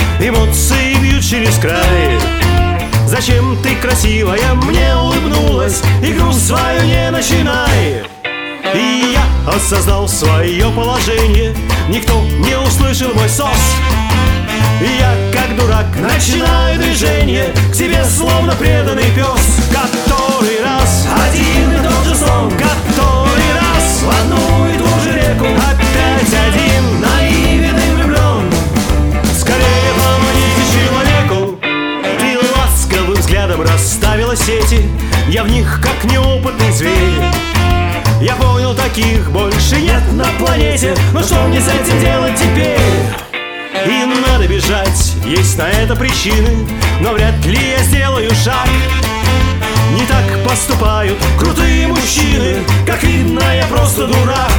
эмоции бьют через край. Зачем ты, красивая, мне улыбнулась? Игру свою не начинай. И я осознал свое положение, никто не услышал мой сос. И я, как дурак, начинаю движение к тебе, словно преданный пес. Который раз один и тот же сон, который раз в одну и ту же реку. Опять один наивен и влюблен. Скорее помогите человеку. Ты ласковым взглядом расставила сети, я в них как неопытный зверь. Я понял, таких больше нет на планете, но что мне с этим делать теперь? И надо бежать, есть на это причины, но вряд ли я сделаю шаг. Не так поступают крутые мужчины, как видно, я просто дурак.